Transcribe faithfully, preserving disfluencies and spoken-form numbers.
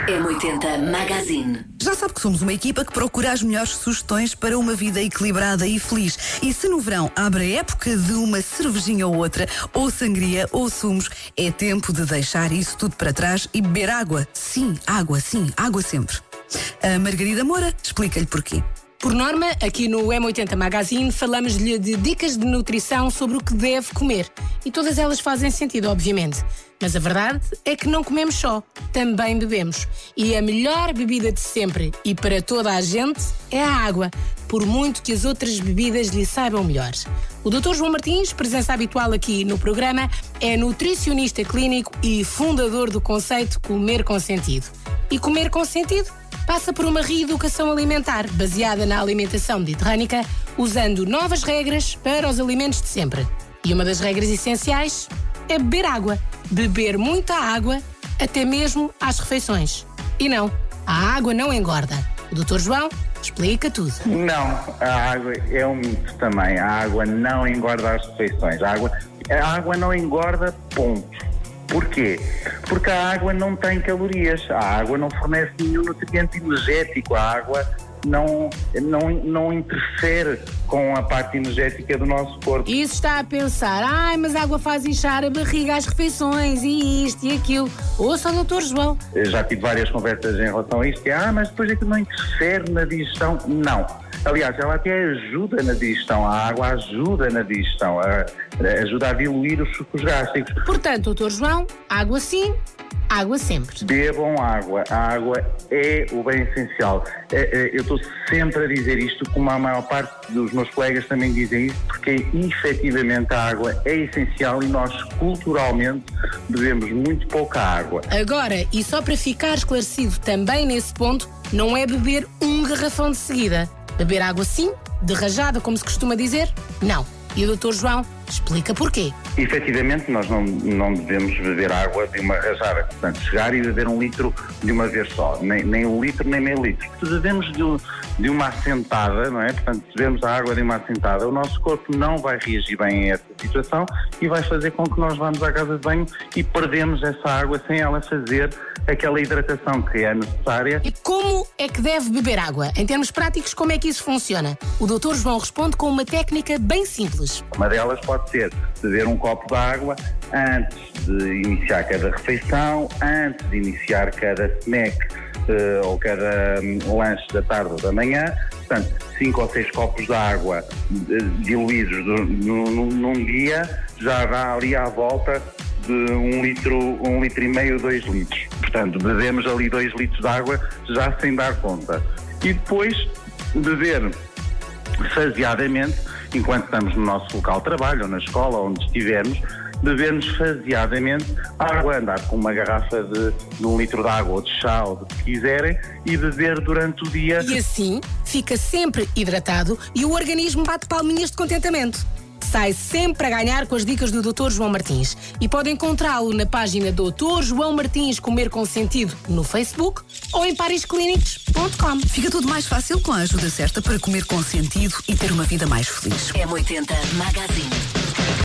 M oitenta Magazine. Já sabe que somos uma equipa que procura as melhores sugestões para uma vida equilibrada e feliz. E se no verão abre a época de uma cervejinha ou outra, ou sangria ou sumos, é tempo de deixar isso tudo para trás e beber água. Sim, água, sim, água sempre. A Margarida Moura explica-lhe porquê. Por norma, aqui no M oitenta Magazine falamos-lhe de dicas de nutrição sobre o que deve comer. E todas elas fazem sentido, obviamente. Mas a verdade é que não comemos só, também bebemos. E a melhor bebida de sempre, e para toda a gente, é a água, por muito que as outras bebidas lhe saibam melhores. O doutor João Martins, presença habitual aqui no programa, é nutricionista clínico e fundador do conceito Comer com Sentido. E comer com sentido passa por uma reeducação alimentar baseada na alimentação mediterrânica, usando novas regras para os alimentos de sempre. E uma das regras essenciais é beber água. Beber muita água, até mesmo às refeições. E não, a água não engorda. O doutor João explica tudo. Não, a água é um mito também. A água não engorda às refeições. A água, a água não engorda, ponto. Porquê? Porque a água não tem calorias. A água não fornece nenhum nutriente energético. A água não, não, não interfere com a parte energética do nosso corpo. Isso está a pensar, ai, mas a água faz inchar a barriga às refeições e isto e aquilo. Ouça o doutor João. Eu já tive várias conversas em relação a isto, que é, ah, mas depois aquilo não interfere na digestão. Não. Aliás, ela até ajuda na digestão. A água ajuda na digestão, a, a ajuda a diluir os sucos gástricos. Portanto, doutor João, água sim, água sempre. Bebam água. A água é o bem essencial. Eu estou sempre a dizer isto, como a maior parte dos meus colegas também dizem isso, porque efetivamente a água é essencial e nós culturalmente bebemos muito pouca água. Agora, e só para ficar esclarecido também nesse ponto, não é beber um garrafão de seguida. Beber água sim, de rajada, como se costuma dizer, não. E o doutor João explica porquê. Efetivamente, nós não, não devemos beber água de uma rajada. Portanto, chegar e beber um litro de uma vez só. Nem, nem um litro, nem meio litro. Portanto, bebemos de, de uma assentada, não é? Portanto, bebemos a água de uma assentada. O nosso corpo não vai reagir bem a essa situação e vai fazer com que nós vamos à casa de banho e perdemos essa água sem ela fazer aquela hidratação que é necessária. E como é que deve beber água? Em termos práticos, como é que isso funciona? O doutor João responde com uma técnica bem simples. Uma delas pode ser beber um copo de água antes de iniciar cada refeição, antes de iniciar cada snack uh, ou cada um, lanche da tarde ou da manhã. Portanto, cinco ou seis copos de água uh, diluídos do, no, no, num dia já dá ali à volta de um litro, um litro e meio, dois litros. Portanto, bebemos ali dois litros de água já sem dar conta. E depois beber faseadamente, enquanto estamos no nosso local de trabalho ou na escola, onde estivermos, bebermos faseadamente água, andar com uma garrafa de, de um litro de água ou de chá ou do que quiserem e beber durante o dia. E assim fica sempre hidratado e o organismo bate palminhas de contentamento. Sai sempre a ganhar com as dicas do doutor João Martins e pode encontrá-lo na página doutor João Martins Comer com Sentido no Facebook ou em paris clinics ponto com. Fica tudo mais fácil com a ajuda certa para comer com sentido e ter uma vida mais feliz. M oitenta Magazine.